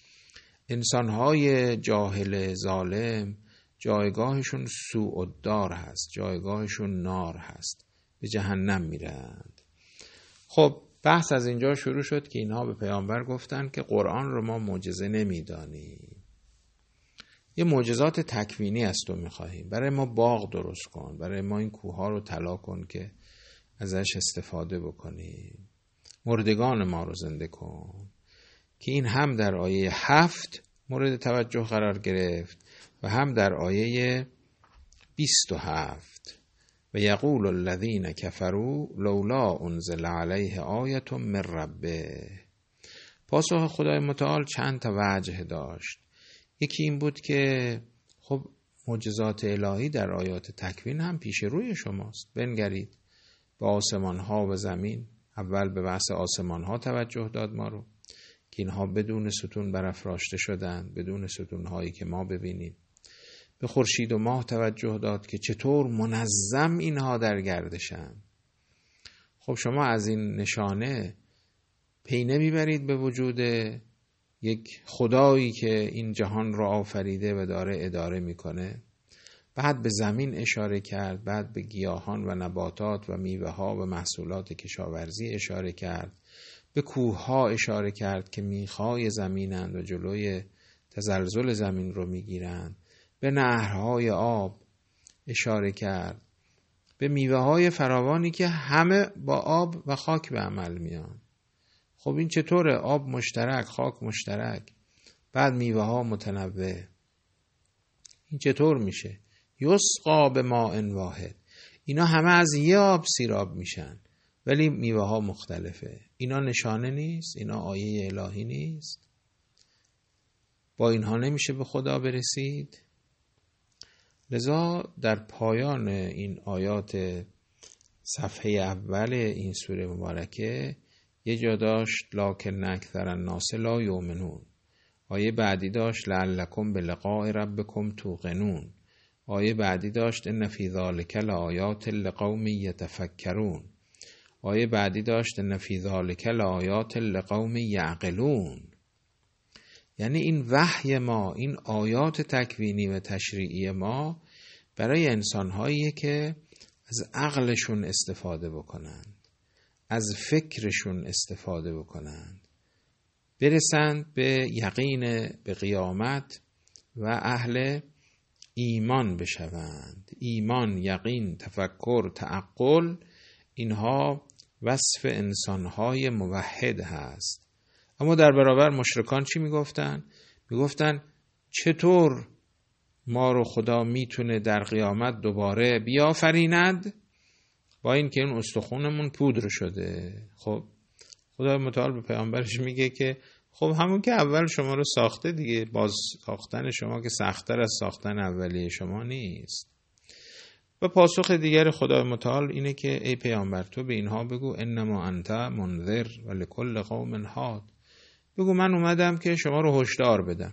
انسانهای جاهل ظالم جایگاهشون سوء الدار هست، جایگاهشون نار هست، به جهنم میرند. خب بحث از اینجا شروع شد که اینها به پیامبر گفتن که قرآن رو ما معجزه نمیدانیم، یه معجزات تکوینی از تو میخواهیم، برای ما باغ درست کن، برای ما این کوه رو طلا کن که ازش استفاده بکنیم، مردگان ما رو زنده کن. که این هم در آیه هفت مورد توجه قرار گرفت و هم در آیه بیست و هفت. و یقول الذین کفروا لولا انزل علیه آیة من ربه. پاسخ خدای متعال چند تا وجه داشت. یکی این بود که خب معجزات الهی در آیات تکوین هم پیش روی شماست، بنگرید به آسمان ها و زمین. اول به بحث آسمان ها توجه داد ما رو که اینها بدون ستون برافراشته شدند، بدون ستون هایی که ما ببینیم. به خورشید و ماه توجه داد که چطور منظم اینها در گردشن. خب شما از این نشانه پی نمیبرید به وجود یک خدایی که این جهان را آفریده و داره اداره میکنه. بعد به زمین اشاره کرد، بعد به گیاهان و نباتات و میوه ها و محصولات کشاورزی اشاره کرد، به کوه ها اشاره کرد که میخای زمینند و جلوی تزلزل زمین رو میگیرند، به نهرهای آب اشاره کرد، به میوه های فراوانی که همه با آب و خاک به عمل میان. خب این چطوره؟ آب مشترک، خاک مشترک، بعد میوه ها متنوع. این چطور میشه؟ یسقا به ماء واحد. اینا همه از یه آب سیراب میشن ولی میوه ها مختلفه. اینا نشانه نیست؟ اینا آیه الهی نیست؟ با اینها نمیشه به خدا برسید؟ لذا در پایان این آیات صفحه اول این سوره مبارکه یه جا داشت لکن اکثر الناس لا یؤمنون. آیه بعدی داشت لعلکم بلقاء ربکم توقنون. آیه بعدی داشت ان فی ذلک لآیات لقوم یتفکرون. آیه بعدی داشت ان فی ذلک لآیات لقوم یعقلون. یعنی این وحی ما، این آیات تکوینی و تشریعی ما برای انسان‌هایی که از عقلشون استفاده بکنند، از فکرشون استفاده بکنند، برسند به یقین به قیامت و اهل ایمان بشوند. ایمان، یقین، تفکر، تعقل، اینها وصف انسان‌های موحد هست. اما در برابر مشرکان چی میگفتن؟ میگفتن چطور ما رو خدا میتونه در قیامت دوباره بیافریند؟ با این که این استخونمون پودر شده. خب خدای متعال به پیامبرش میگه که خب همون که اول شما رو ساخته دیگه، باز ساختن شما که سخت‌تر از ساختن اولیه شما نیست. و پاسخ دیگر خدای متعال اینه که ای پیامبر تو به اینها بگو انما انت منذر و لکل قوم هاد. بگو من اومدم که شما رو هشدار بدم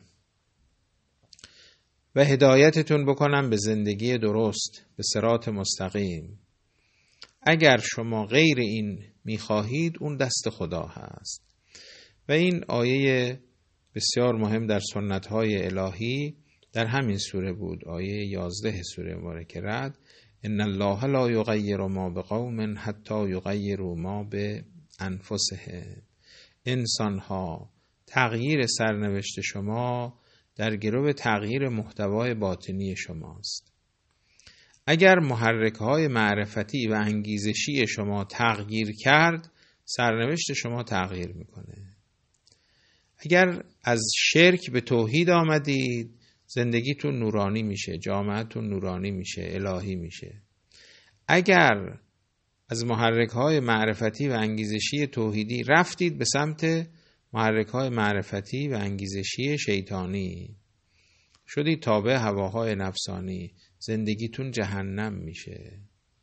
و هدایتتون بکنم به زندگی درست، به صراط مستقیم. اگر شما غیر این میخواهید اون دست خدا هست. و این آیه بسیار مهم در سنت‌های الهی در همین سوره بود، آیه یازده سوره مبارکه رعد: ان الله لا یغیر ما بقوم حتی یغیروا ما بانفسهم. انسان‌ها تغییر سرنوشت شما در گرو تغییر محتوای باطنی شماست. اگر محرک‌های معرفتی و انگیزشی شما تغییر کرد، سرنوشت شما تغییر میکنه. اگر از شرک به توحید آمدید، زندگیتون نورانی میشه، جامعهتون نورانی میشه، الهی میشه. اگر از محرک‌های معرفتی و انگیزشی توحیدی رفتید به سمت محرک‌های معرفتی و انگیزشی شیطانی، شدید تابع هواهای نفسانی، زندگیتون جهنم میشه،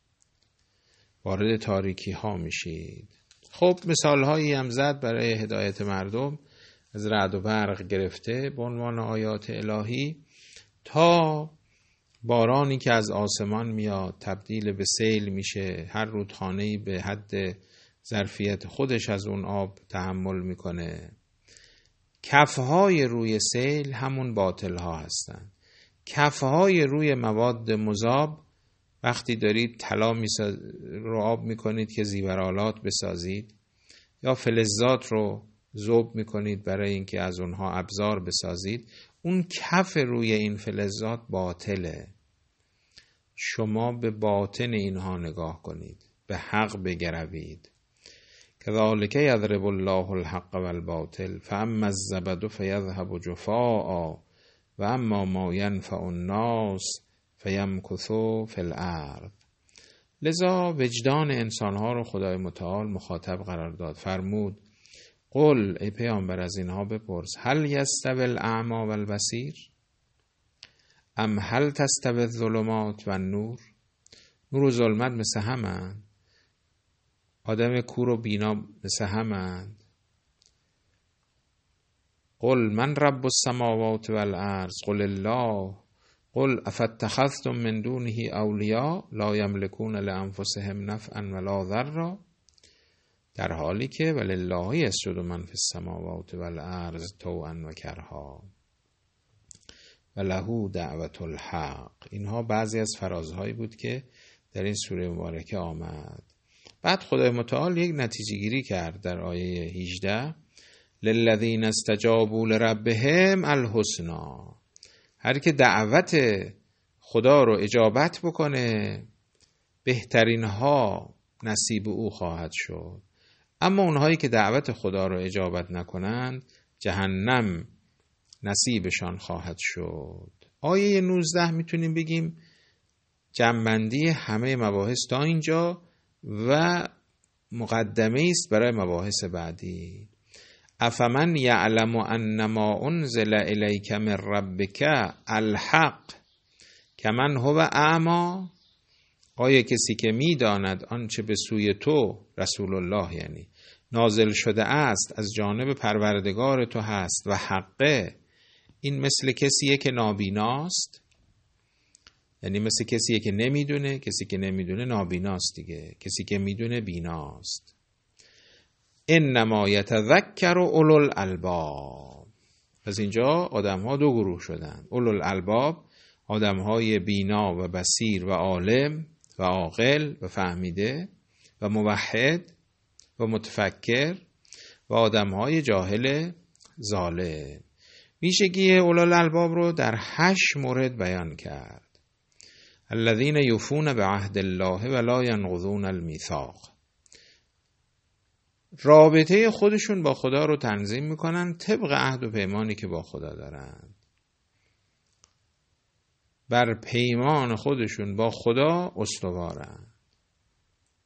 وارد تاریکی ها میشید. خب مثال هایی هم زد برای هدایت مردم، از رعد و برق گرفته به عنوان آیات الهی تا بارانی که از آسمان میاد تبدیل به سیل میشه، هر رودخانه‌ای به حد ظرفیت خودش از اون آب تحمل میکنه. کفهای روی سیل همون باطل ها هستن. کفهای روی مواد مذاب، وقتی دارید طلا رو آب میکنید که زیورآلات بسازید، یا فلزات رو ذوب میکنید برای اینکه از اونها ابزار بسازید، اون کف روی این فلزات باطله. شما به باطن اینها نگاه کنید، به حق بگروید. کذالک یضرب الله الحق والباطل فاما الزبد فیذهب جفاء و اما ما ینفع الناس فیمکث فی الارض. لذا وجدان انسانها رو خدای متعال مخاطب قرار داد. فرمود قل ای پیامبر از اینها بپرس هل یستوی الاعمی و البصیر ام هل تستوی الظلمات و النور. نور و ظلمت مثل همند؟ آدم کور و بینا مثل همند؟ قل من رب السماوات والارض قل الله قل افاتخذتم من دونه اولیاء لا یملکون لانفسهم نفعا ولا ضرا. در حالی که ولله یسجد من فی السماوات والارض طوعا و کرها و له دعوت الحق. اینها بعضی از فرازهایی بود که در این سوره مبارکه آمد. بعد خدای متعال یک نتیجه گیری کرد در آیه هجده: للذین استجابوا لربهم الحسنا. هر که دعوت خدا رو اجابت بکنه بهترین ها نصیب او خواهد شد. اما اونهایی که دعوت خدا رو اجابت نکنند جهنم نصیبشان خواهد شد. آیه نوزده میتونیم بگیم جمع‌بندی همه مباحث تا اینجا و مقدمه است برای مباحث بعدی. افمن یعلم انما انزل الیک من ربک الحق کمن هو اعمی. آیا کسی که میداند آنچه به سوی تو رسول الله یعنی نازل شده است از جانب پروردگار تو هست و حقه، این مثل کسیه که نابیناست؟ یعنی مثل کسیه که نمیدونه. کسی که نمیدونه نابیناست دیگه، کسی که میدونه بیناست. انما یتذکر اولو الالباب. پس اینجا آدم ها دو گروه شدن. اولو الالباب آدم های بینا و بصیر و عالم و عاقل و فهمیده و موحد و متفکر، و آدم های جاهل ظالم. ویژگی اولو الالباب رو در هشت مورد بیان کرد. الذین یوفون بعهد الله ولا ینقضون المیثاق. رابطه خودشون با خدا رو تنظیم میکنن طبق عهد و پیمانی که با خدا دارن. بر پیمان خودشون با خدا استوارن.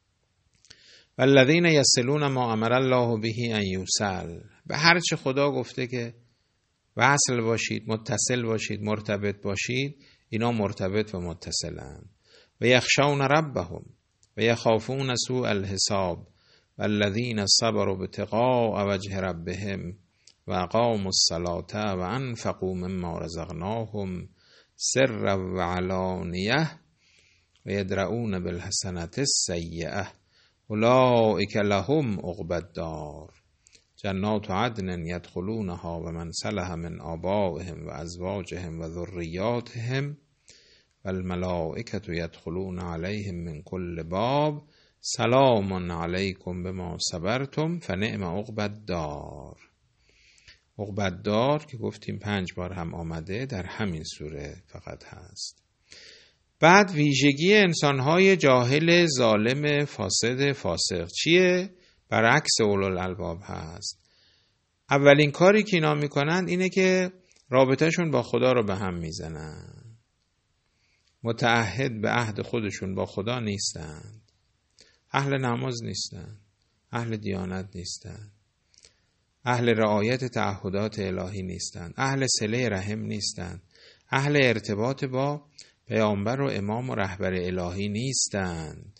والذین یصلون ما امر الله به ان یوصل، به هر چه خدا گفته که وصل باشید، متصل باشید، مرتبط باشید، اینا مرتبط و متصلند. و یخشون ربهم و یخافون سوء الحساب والذین صبروا ابتغاء وجه ربهم و اقاموا الصلاة و انفقوا مما رزقناهم سرا و علانیه و یدرؤون بالحسنة السیئة اولئک لهم عقبی الدار جنات عدن یدخلونها و من صلح من آبائهم و ازواجهم و ذریاتهم و الملائکة یدخلون علیهم من کل باب سلام علیکم بما صبرتم فنعم عقبی الدار. عقبی الدار که گفتیم پنج بار هم آمده در همین سوره فقط هست. بعد ویژگی انسانهای جاهل ظالم فاسد فاسق چیه؟ برعکس اولوالالباب هست. اولین کاری که اینا میکنن اینه که رابطهشون با خدا رو به هم میزنن. متعهد به عهد خودشون با خدا نیستند. اهل نماز نیستند. اهل دیانت نیستند. اهل رعایت تعهدات الهی نیستند. اهل صله رحم نیستند. اهل ارتباط با پیامبر و امام و رهبر الهی نیستند.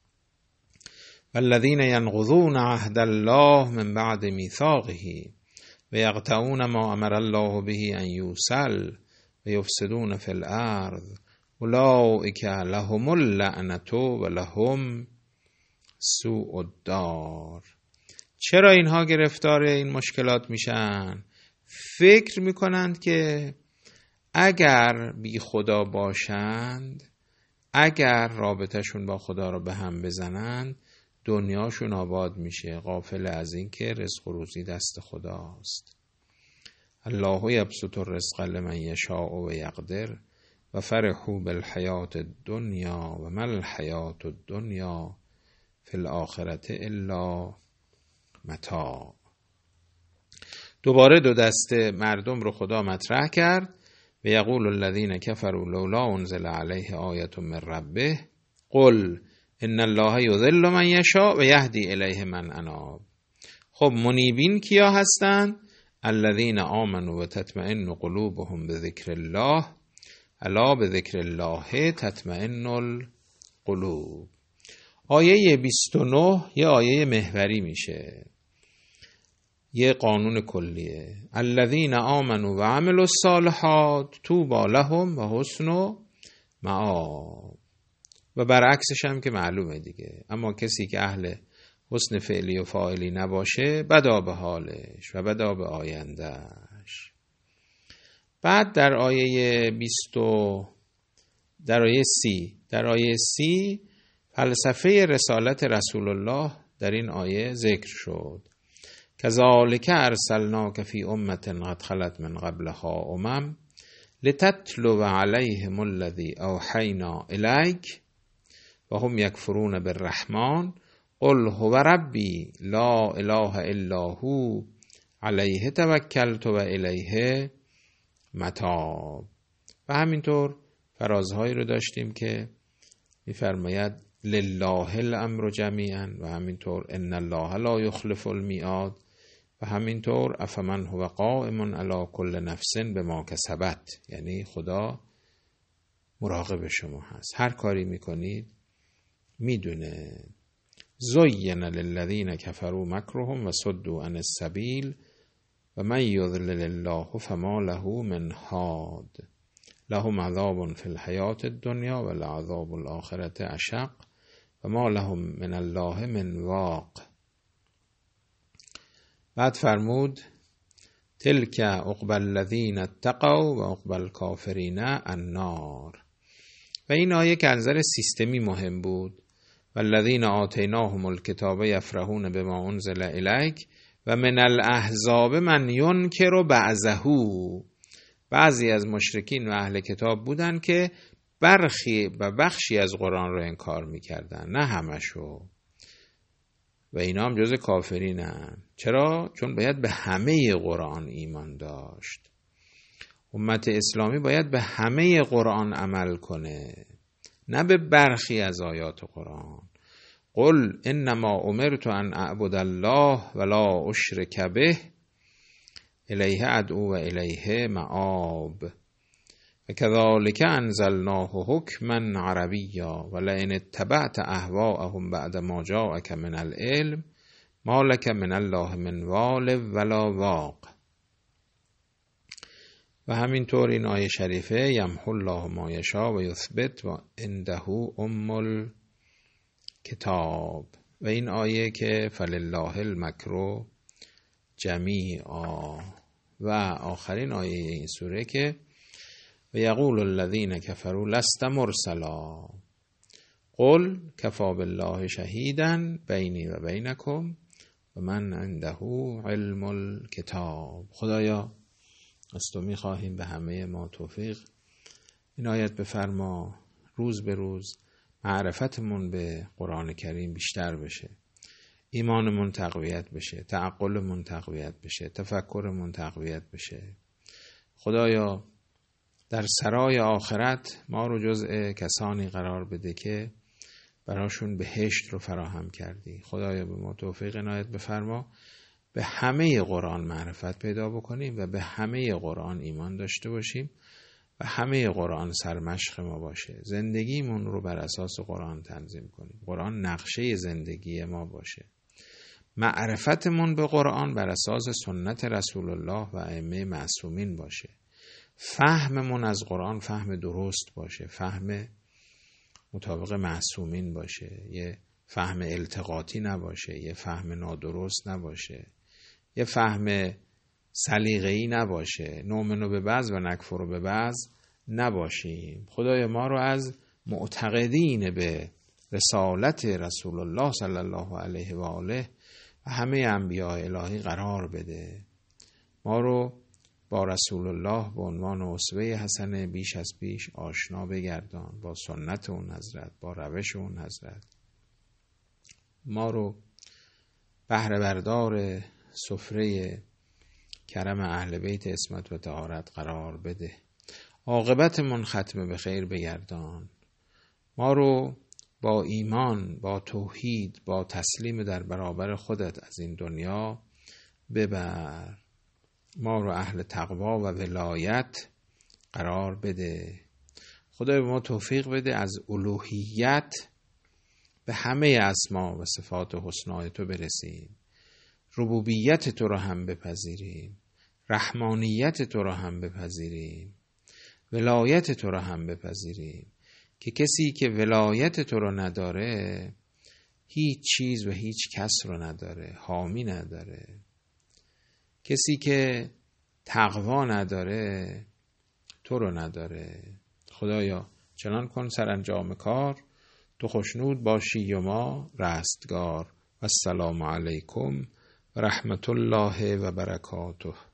والذین ینقضون عهد الله من بعد میثاقه و یقطعون ما امر الله به ان یوصل و یفسدون فی الارض اولئک لهم اللعنة و لهم سوء الدار. چرا اینها گرفتار این مشکلات میشن؟ فکر میکنند که اگر بی خدا باشند، اگر رابطهشون با خدا رو به هم بزنند، دنیاشون آباد میشه، غافل از این که رزق و روزی دست خداست. الله یبسط الرزق لمن یشاء و یقدر و فرحوا بالحیات الدنیا و ما الحیات الدنیا فی الاخرة الا متاع. دوباره دو دسته مردم رو خدا مطرح کرد. و یقول الذین کفروا لولا انزل علیه آیة من ربه قل ان الله یضل من یشاء و یهدی الیه من اناب. خب منیبین کیا هستند؟ الذین آمنوا و تطمئن قلوبهم بذکر الله الا بذکر الله تطمئن القلوب. آیه بیست و نه یه آیه محوری میشه، یه قانون کلیه. الذین آمنوا و عملوا الصالحات طوبی لهم و حسن مآب. و برعکسش هم که معلومه دیگه. اما کسی که اهل حسن فعلی و فاعلی نباشه بدا به حالش و بدا به آیندهش. بعد در آیه بیست در آیه سی در آیه سی فلسفه رسالت رسول الله در این آیه ذکر شد. کذالک ارسلناک فی امة قد خلت من قبلها امم لتتلو علیهم الذی اوحینا الیک و هم یکفرون بالرحمن قل هو ربی لا اله الا هو علیه توکلت و الیه متاب. و همینطور فرازهایی رو داشتیم که می‌فرماید لله الامر جمیعا و همینطور ان الله لا یخلف المیعاد و همینطور افمن هو قائم علی کل نفس بما کسبت، یعنی خدا مراقب شما هست، هر کاری میکنید میدونه. زین للذین کفروا مکرهم و صدوا عن السبیل و من یضلل الله فما له من هاد لهم عذاب فی الحیاة الدنیا و لعذاب الآخرة اشق و ما لهم من الله من واق. بعد فرمود تلک عقبی الذین اتقوا و عقبی الکافرین النار. و این آیه که از نظر سیستمی مهم بود. والذین آتیناهم الکتاب یفرحون بما انزل الیک و من الاحزاب من ینکر بعضه. بعضی از مشرکین و اهل کتاب بودن که برخی و بخشی از قرآن رو انکار میکردن، نه همشو. و اینا هم جز کافرینن. چرا؟ چون باید به همه قرآن ایمان داشت. امت اسلامی باید به همه قرآن عمل کنه، نه به برخی از آیات قرآن. قل انما امرت ان اعبد الله ولا اشرک به الیه ادعو و الیه مآب وکذالک انزلناه حکما عربیا ولئن اتبعت اهواءهم بعد ما جاءک من العلم ما لک من الله من وال ولا واق. و همینطور این آیه شریفه یمحو الله ما یشاء و یثبت و عنده ام الکتاب و این آیه که فلله المکر جمیعا و آخرین آیه این سوره که و یقول الذین کفروا لست مرسلا قل کفی بالله شهیدا بینی و بینکم و من عنده علم الکتاب. خدایا از تو می‌خواهیم به همه ما توفیق عنایت بفرما، روز به روز معرفتمون به قرآن کریم بیشتر بشه، ایمانمون تقویت بشه، تعقلمون تقویت بشه، تفکرمون تقویت بشه. خدایا در سرای آخرت ما رو جزء کسانی قرار بده که براشون بهشت رو فراهم کردی. خدایا به ما توفیق عنایت بفرما به همه قرآن معرفت پیدا بکنیم و به همه قرآن ایمان داشته باشیم و همه قرآن سرمشق ما باشه. زندگیمون رو بر اساس قرآن تنظیم کنیم، قرآن نقشه زندگی ما باشه. معرفتمون به قرآن بر اساس سنت رسول الله و ائمه معصومین باشه. فهممون از قرآن فهم درست باشه، فهم مطابق معصومین باشه، یه فهم التقاطی نباشه، یه فهم نادرست نباشه، یه فهم سلیقه‌ای نباشه، نؤمن به بعض و نکفر به بعض نباشیم. خدای ما رو از معتقدین به رسالت رسول الله صلی الله علیه و آله و همه انبیاء الهی قرار بده. ما رو با رسول الله به عنوان اسوه حسنه بیش از پیش آشنا بگردان، با سنت اون حضرت، با روش اون حضرت. ما رو بهره بردار سفره کرم اهل بیت عصمت و طهارت قرار بده. عاقبتمون ختم به خیر بگردان. ما رو با ایمان، با توحید، با تسلیم در برابر خودت از این دنیا ببر. ما رو اهل تقوا و ولایت قرار بده. خدای به ما توفیق بده از الوهیت به همه اسما و صفات و حسنای تو برسیم، ربوبیت تو رو هم بپذیریم، رحمانیت تو رو هم بپذیریم، ولایت تو رو هم بپذیریم که کسی که ولایت تو رو نداره هیچ چیز و هیچ کس رو نداره، حامی نداره. کسی که تقوا نداره تو رو نداره. خدایا چنان کن سرانجام کار تو خوشنود باشی و ما رستگار. و السلام علیکم و رحمت الله و برکاته.